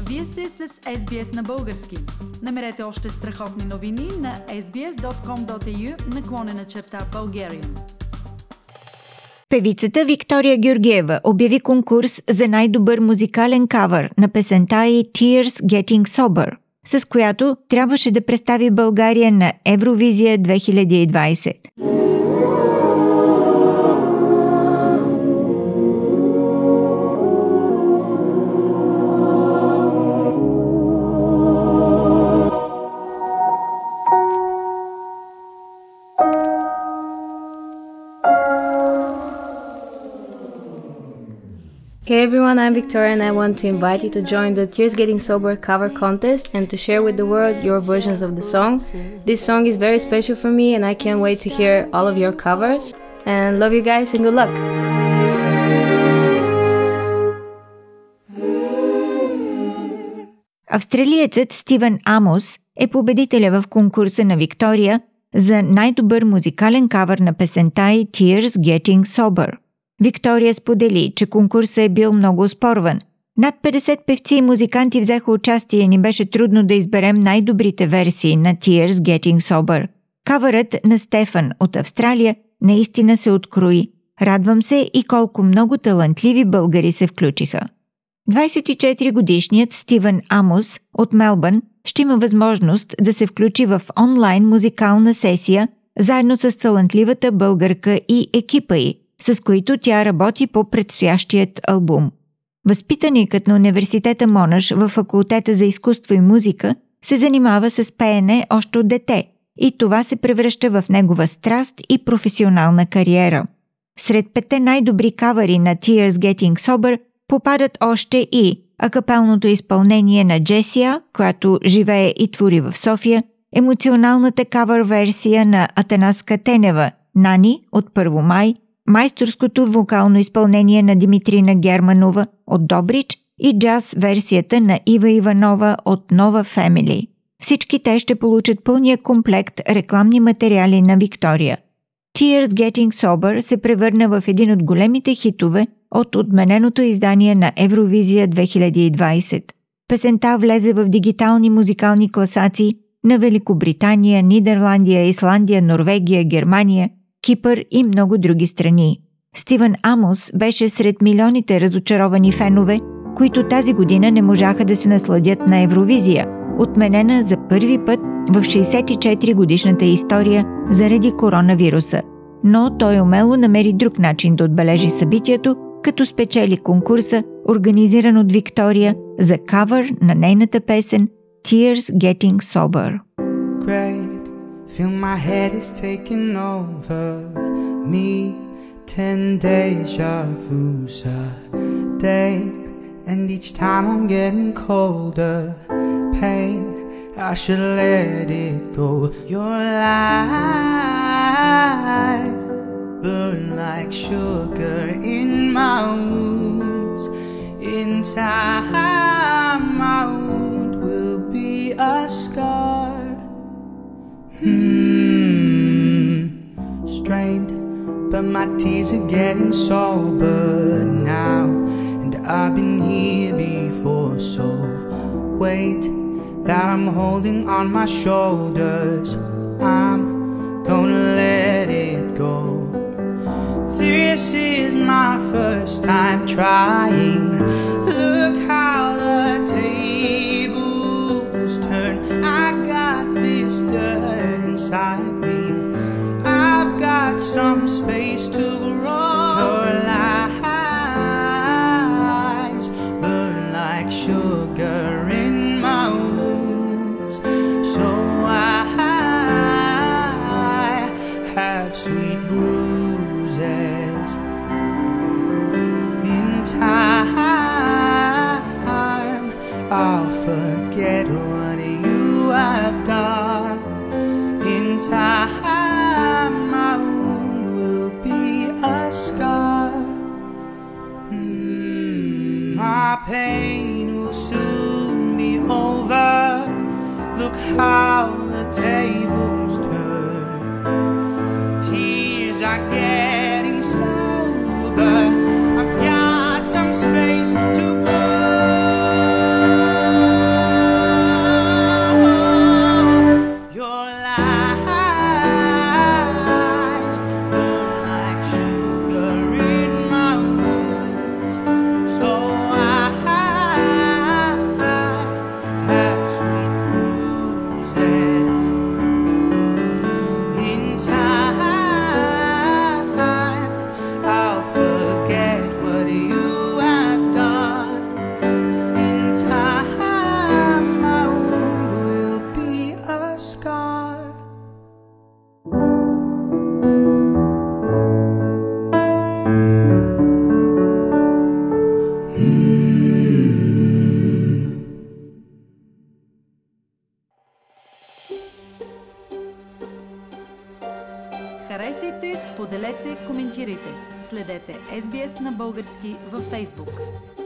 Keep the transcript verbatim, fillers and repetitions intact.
Вие сте с Ес Би Ес на български. Намерете още страхотни новини на ес би ес точка ком точка ей ю наклонена черта Bulgarian. Певицата Виктория Георгиева обяви конкурс за най-добър музикален кавър на песента й Tears Getting Sober, с която трябваше да представи България на Евровизия две хиляди и двадесет. Hey everyone, I'm Victoria and I want to invite you to join the Tears Getting Sober cover contest and to share with the world your versions of the song. This song is very special for me and I can't wait to hear all of your covers. And love you guys and good luck! Австралиецът Стивън Амос е победителя в конкурса на Виктория за най-добър музикален кавър на песента й Tears Getting Sober. Виктория сподели, че конкурсът е бил много оспорван. Над петдесет певци и музиканти взеха участие и ни беше трудно да изберем най-добрите версии на Tears Getting Sober. Кавърът на Стефан от Австралия наистина се открои. Радвам се и колко много талантливи българи се включиха. двадесет и четири годишният Стивън Амос от Мелбърн ще има възможност да се включи в онлайн музикална сесия заедно с талантливата българка и екипа й, с които тя работи по предстоящият албум. Възпитаникът на университета Монаш във факултета за изкуство и музика се занимава с пеене още от дете и това се превръща в негова страст и професионална кариера. Сред петте най-добри кавъри на Tears Getting Sober попадат още и акапелното изпълнение на Джесия, която живее и твори в София, емоционалната кавър версия на Атанаска Тенева «Нани» от Първомай, майсторското вокално изпълнение на Димитрина Германова от Добрич и джаз версията на Ива Иванова от Нова Family. Всички те ще получат пълния комплект рекламни материали на Виктория. Tears Getting Sober се превърна в един от големите хитове от отмененото издание на Евровизия две хиляди и двадесет. Песента влезе в дигитални музикални класации на Великобритания, Нидерландия, Исландия, Норвегия, Германия, Кипър и много други страни. Стивън Амос беше сред милионите разочаровани фенове, които тази година не можаха да се насладят на Евровизия, отменена за първи път в шейсет и четири годишната история заради коронавируса. Но той умело намери друг начин да отбележи събитието, като спечели конкурса, организиран от Виктория, за кавър на нейната песен Tears Getting Sober. Great. Feel my head is taking over me. Ten deja vu's a day, and each time I'm getting colder. Pain, I should let it go. Your lies burn like sugar in my wounds. In time, my wound will be a scar. Hmm, strained, but my tears are getting sober now, and I've been here before, so weight that I'm holding on my shoulders, I'm gonna let it go. This is my first time trying. Look how the tables turn. I got this dirt inside me. I've got some space to grow. Your lies burn like sugar in my wounds, so I have sweet bruises. In time, I'll forget what you have done. In time, my wound will be a scar. Mm, my pain will soon be over. Look how the tables turn. Tears are getting sober. I've got some space to grow. Споделете, коментирайте. Следете Ес Би Ес на български във Facebook.